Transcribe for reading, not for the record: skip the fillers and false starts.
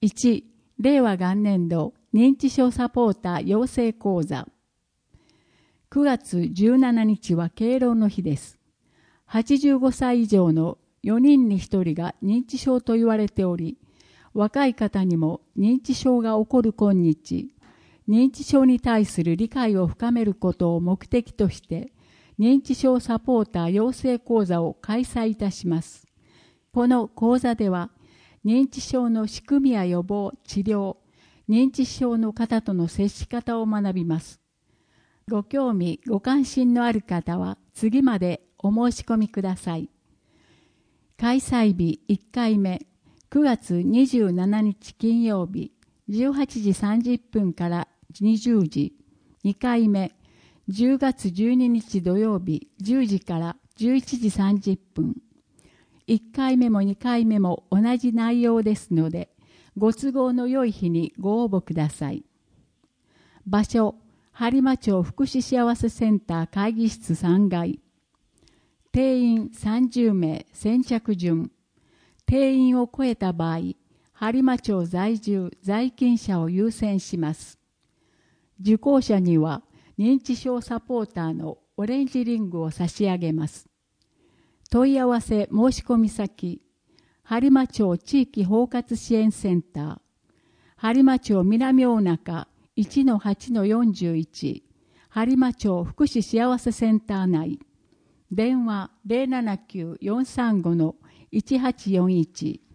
1、令和元年度認知症サポーター養成講座。9月17日は敬老の日です。85歳以上の4人に1人が認知症と言われており、若い方にも認知症が起こる今日、認知症に対する理解を深めることを目的として、認知症サポーター養成講座を開催いたします。この講座では、認知症の仕組みや予防、治療、認知症の方との接し方を学びます。ご興味、ご関心のある方は、次までお申し込みください。開催日1回目、9月27日金曜日、18時30分から20時。2回目、10月12日土曜日、10時から11時30分。1回目も2回目も同じ内容ですので、ご都合の良い日にご応募ください。場所、播磨町福祉幸せセンター会議室3階。定員30名先着順。定員を超えた場合、播磨町在住在勤者を優先します。受講者には認知症サポーターのオレンジリングを差し上げます。問い合わせ申し込み先、播磨町地域包括支援センター、播磨町南大中 1-8-41、播磨町福祉幸せセンター内、電話 079-435-1841